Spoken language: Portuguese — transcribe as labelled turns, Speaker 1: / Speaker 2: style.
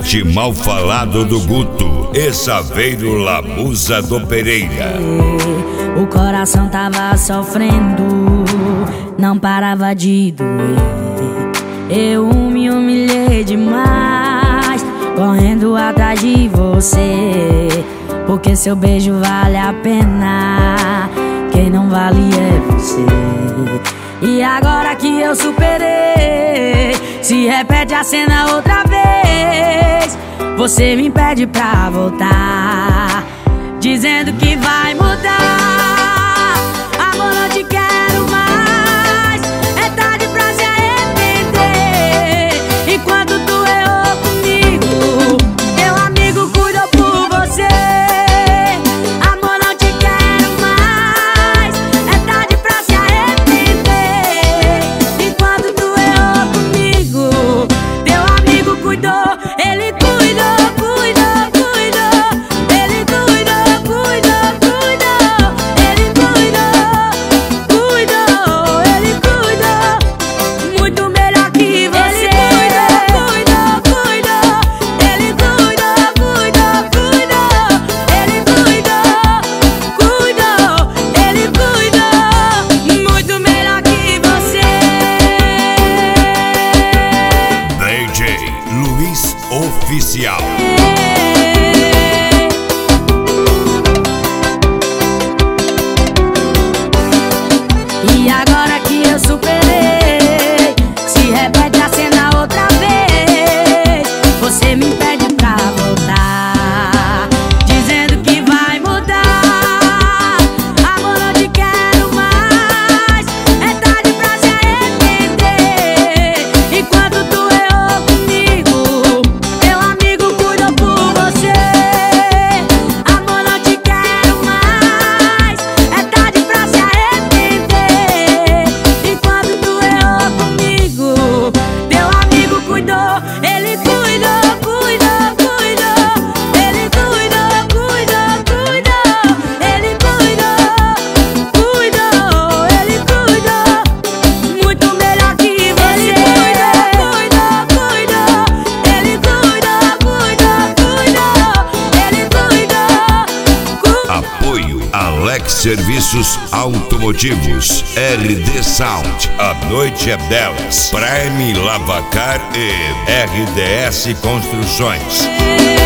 Speaker 1: Leite mal falado do Guto e Saveiro Lamusa do Pereira.
Speaker 2: O coração tava sofrendo, não parava de doer. Eu me humilhei demais, correndo atrás de você, porque seu beijo vale a pena, quem não vale é você. E agora que eu superei, se repete a cena outra vez. Você me pede pra voltar, dizendo que vai mudar. Amor, não te quero mais, é tarde pra se arrepender. Enquanto tu errou comigo, teu amigo cuidou por você. Amor, não te quero mais, é tarde pra se arrepender. Enquanto tu errou comigo, teu amigo cuidou. Ele cuidou.
Speaker 1: Oficial.
Speaker 2: E agora que eu superei, se repete a cena outra vez. Você me pede pra voltar, dizendo que vai mudar. Amor, não te quero mais, é tarde pra se arrepender. Enquanto tu errou comigo,
Speaker 1: Alex Serviços Automotivos, RD Sound, A Noite é Delas, Prime Lavacar e RDS Construções.